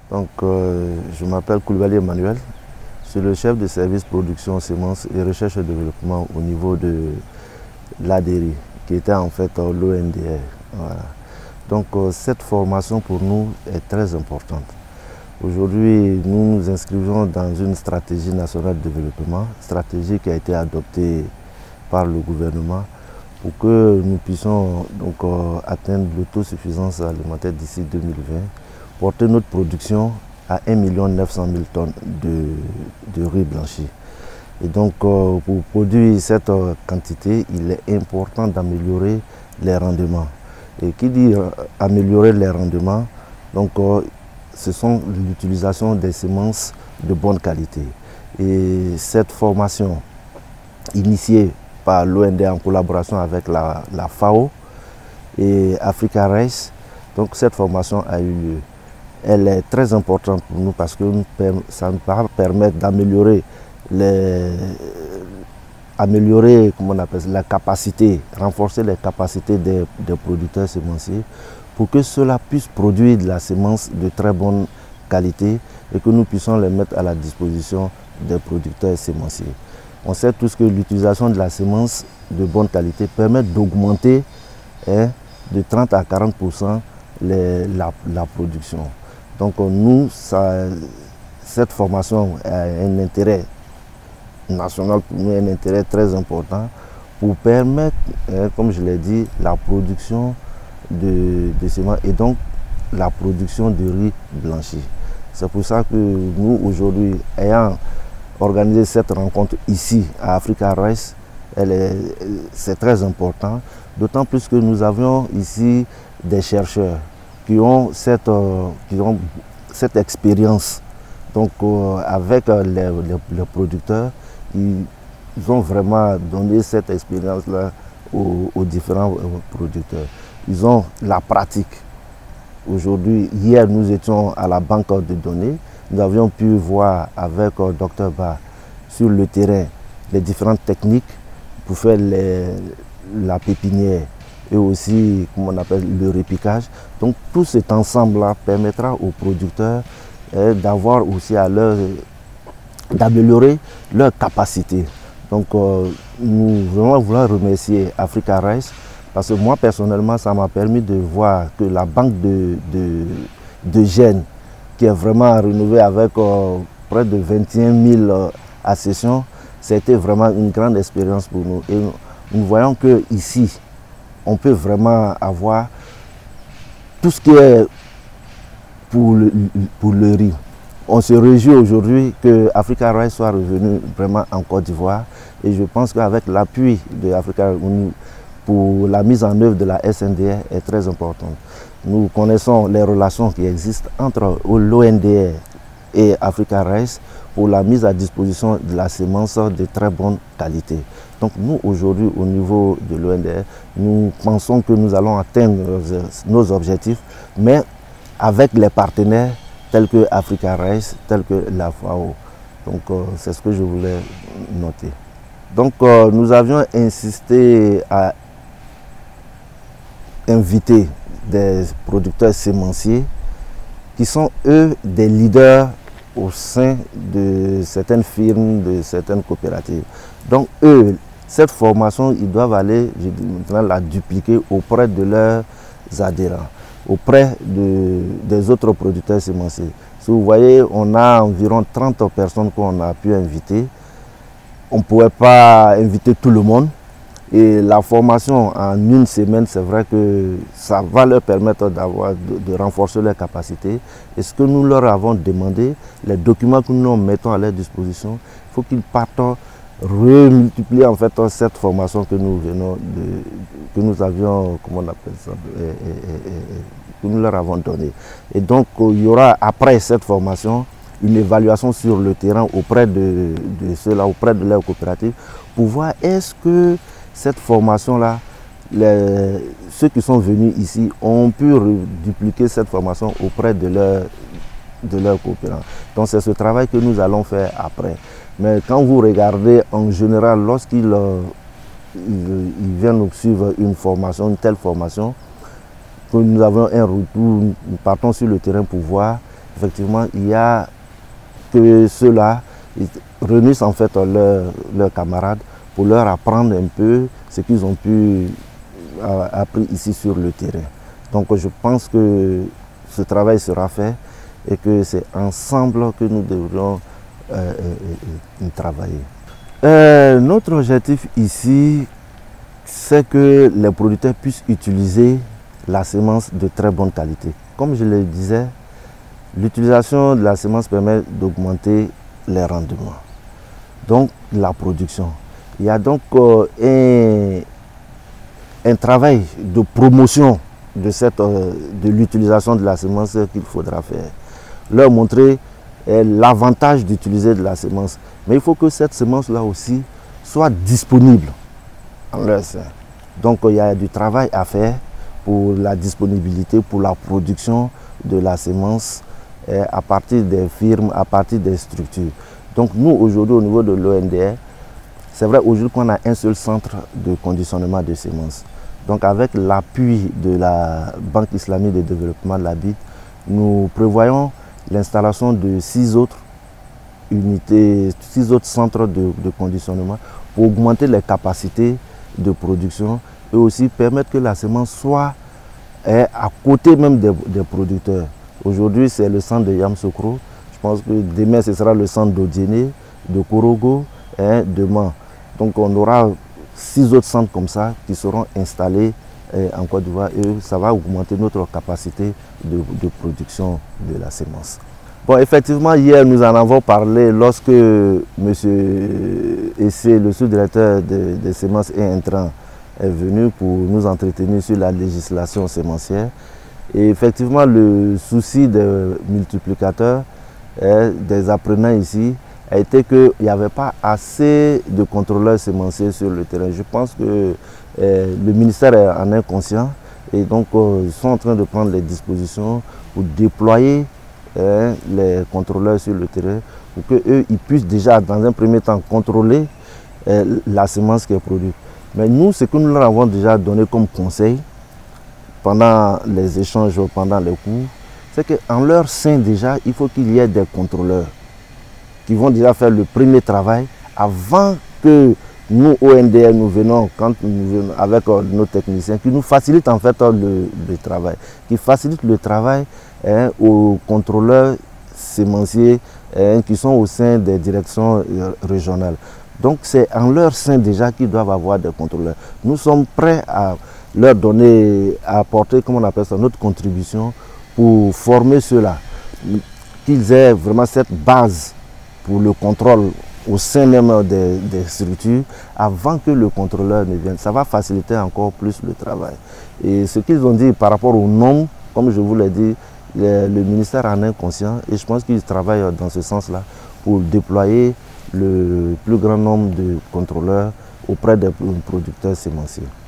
Donc, je m'appelle Koulibaly Emmanuel. Je suis le chef de service production, semences et recherche et développement au niveau de l'ADERI, qui était en fait l'ONDR. Voilà. Donc, cette formation pour nous est très importante. Aujourd'hui, nous nous inscrivons dans une stratégie nationale de développement, stratégie qui a été adoptée par le gouvernement pour que nous puissions donc, atteindre l'autosuffisance alimentaire d'ici 2020, porter notre production à 1 900 000 tonnes de riz blanchi. Et donc, pour produire cette quantité, il est important d'améliorer les rendements. Et qui dit améliorer les rendements, donc, ce sont l'utilisation des semences de bonne qualité. Et cette formation initiée par l'OND en collaboration avec la FAO et Africa Rice, donc cette formation a eu lieu. Elle est très importante pour nous parce que ça nous va permettre d'améliorer la capacité, renforcer les capacités des producteurs sémenciers pour que cela puisse produire de la semence de très bonne qualité et que nous puissions les mettre à la disposition des producteurs sémenciers. On sait tous que l'utilisation de la semence de bonne qualité permet d'augmenter de 30 à 40% la production. Donc nous, cette formation a un intérêt national pour nous, un intérêt très important pour permettre, comme je l'ai dit, la production de semences et donc la production de riz blanchi. C'est pour ça que nous, aujourd'hui, ayant organisé cette rencontre ici à Africa Rice, c'est très important, d'autant plus que nous avions ici des chercheurs qui ont cette expérience. Donc avec les producteurs, ils ont vraiment donné cette expérience-là aux différents producteurs. Ils ont la pratique. Aujourd'hui, hier, nous étions à la banque de données. Nous avions pu voir avec Dr Ba sur le terrain les différentes techniques pour faire la pépinière et aussi, comme on appelle, le repiquage. Donc tout cet ensemble-là permettra aux producteurs d'avoir aussi d'améliorer leur capacité. Donc nous voulons remercier Africa Rice parce que moi personnellement ça m'a permis de voir que la banque de gènes qui est vraiment rénovée avec près de 21 000 accessions, c'était vraiment une grande expérience pour nous. Et nous voyons que ici on peut vraiment avoir tout ce qui est pour le riz. On se réjouit aujourd'hui que Africa Rice soit revenu vraiment en Côte d'Ivoire et je pense qu'avec l'appui de Africa pour la mise en œuvre de la SNDR est très importante. Nous connaissons les relations qui existent entre l'ONDR et Africa Rice pour la mise à disposition de la semence de très bonne qualité. Donc nous aujourd'hui au niveau de l'ONDR, nous pensons que nous allons atteindre nos objectifs, mais avec les partenaires tels que Africa Rice, tels que la FAO. Donc c'est ce que je voulais noter. Donc nous avions insisté à inviter des producteurs sémenciers qui sont eux des leaders au sein de certaines firmes, de certaines coopératives. Donc eux, cette formation, ils doivent aller maintenant la dupliquer auprès de leurs adhérents, auprès des autres producteurs sémenciers. Si vous voyez, on a environ 30 personnes qu'on a pu inviter. On ne pouvait pas inviter tout le monde. Et la formation en une semaine, c'est vrai que ça va leur permettre de renforcer leurs capacités. Et ce que nous leur avons demandé, les documents que nous mettons à leur disposition, il faut qu'ils partent remultiplier en fait cette formation que nous avions, comment on appelle ça, que nous leur avons donnée. Et donc il y aura après cette formation une évaluation sur le terrain auprès de ceux-là, auprès de leurs coopératives, pour voir est-ce que cette formation-là, ceux qui sont venus ici ont pu dupliquer cette formation auprès de leurs coopérants. Donc c'est ce travail que nous allons faire après. Mais quand vous regardez en général, lorsqu'ils viennent nous suivre une formation, une telle formation, que nous avons un retour, nous partons sur le terrain pour voir, effectivement, il y a que ceux-là réunissent en fait leurs camarades pour leur apprendre un peu ce qu'ils ont pu appris ici sur le terrain. Donc je pense que ce travail sera fait et que c'est ensemble que nous devrons travailler. Notre objectif ici, c'est que les producteurs puissent utiliser la semence de très bonne qualité. Comme je le disais, l'utilisation de la semence permet d'augmenter les rendements, donc la production. Il y a donc un travail de promotion de l'utilisation de la semence qu'il faudra faire. Leur montrer l'avantage d'utiliser de la semence. Mais il faut que cette semence-là aussi soit disponible en leur sein. Donc il y a du travail à faire pour la disponibilité, pour la production de la semence à partir des firmes, à partir des structures. Donc nous aujourd'hui au niveau de l'ONDR, c'est vrai aujourd'hui qu'on a un seul centre de conditionnement de semences. Donc avec l'appui de la Banque islamique de développement de la BID, nous prévoyons l'installation de 6 autres unités, 6 autres centres de conditionnement pour augmenter les capacités de production et aussi permettre que la semence soit à côté même des producteurs. Aujourd'hui, c'est le centre de Yamsokro. Je pense que demain, ce sera le centre d'Odiéné, de Korogo et de Man. Donc on aura 6 autres centres comme ça qui seront installés en Côte d'Ivoire et ça va augmenter notre capacité de production de la semence. Bon, effectivement, hier, nous en avons parlé lorsque M. Essé, le sous-directeur des semences et intrants, est venu pour nous entretenir sur la législation sémencière. Et effectivement, le souci des multiplicateurs, des apprenants ici, a été qu'il n'y avait pas assez de contrôleurs sémenciers sur le terrain. Je pense que le ministère en est conscient et donc ils sont en train de prendre les dispositions pour déployer les contrôleurs sur le terrain pour qu'eux puissent déjà dans un premier temps contrôler la semence qui est produite. Mais nous, ce que nous leur avons déjà donné comme conseil pendant les échanges, pendant les cours, c'est qu'en leur sein déjà, il faut qu'il y ait des contrôleurs qui vont déjà faire le premier travail avant que nous, ONDR, nous venons, quand nous venons avec nos techniciens, qui nous facilitent en fait le travail, qui facilitent le travail aux contrôleurs sémenciers qui sont au sein des directions régionales. Donc c'est en leur sein déjà qu'ils doivent avoir des contrôleurs. Nous sommes prêts à leur donner, à apporter, comment on appelle ça, notre contribution pour former ceux-là, qu'ils aient vraiment cette base pour le contrôle au sein même des structures avant que le contrôleur ne vienne. Ça va faciliter encore plus le travail. Et ce qu'ils ont dit par rapport au nombre, comme je vous l'ai dit, le ministère en est conscient et je pense qu'ils travaillent dans ce sens-là pour déployer le plus grand nombre de contrôleurs auprès des producteurs sémenciers.